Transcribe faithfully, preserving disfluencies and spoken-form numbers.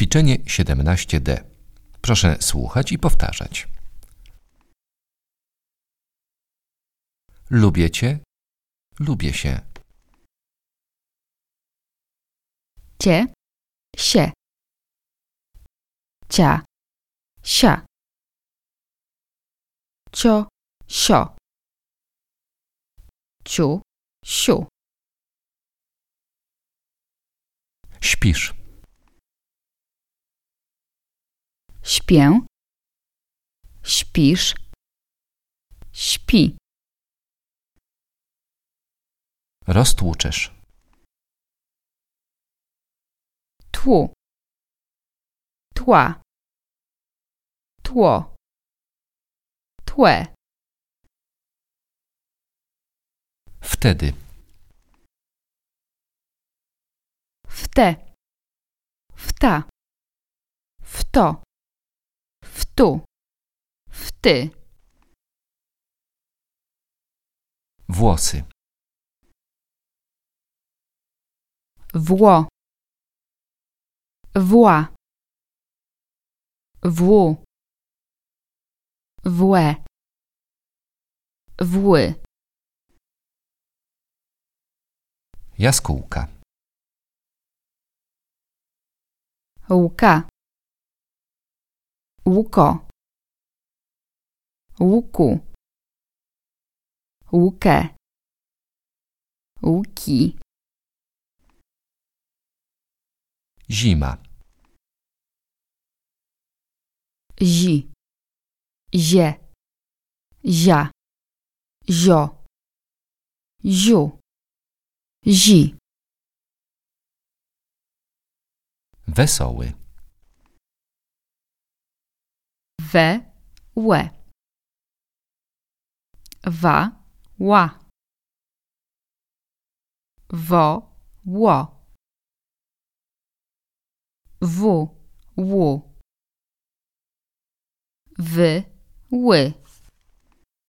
Ćwiczenie siedemnaście D. Proszę słuchać i powtarzać. Lubię cię, lubię się. Cię, się. Cia, sia. Cio, sio. Ciu, siu. Śpisz. Śpię. Śpisz. Śpi. Roztłuczesz. Tłu. Tła. Tło. Tłe. Wtedy. Wte. Wta. Wto. Wtu. Wty. Włosy. Wło. Wła. Włu. Włe. Wły. Jaskółka. Łka. Łuko. Łuku. Łukę. Łuki. Zima. Zi. Zie. Zia. Zio. Ziu. Zi. Wesoły. We. Łe. Wa. Ła. Wo. Ło. W. Ł. Wy. Ły.